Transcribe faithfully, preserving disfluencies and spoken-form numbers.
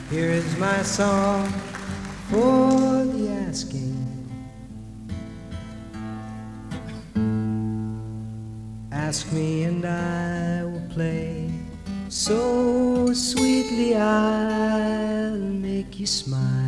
Here is my song for the asking. Ask me and I will play so sweetly I'll make you smile.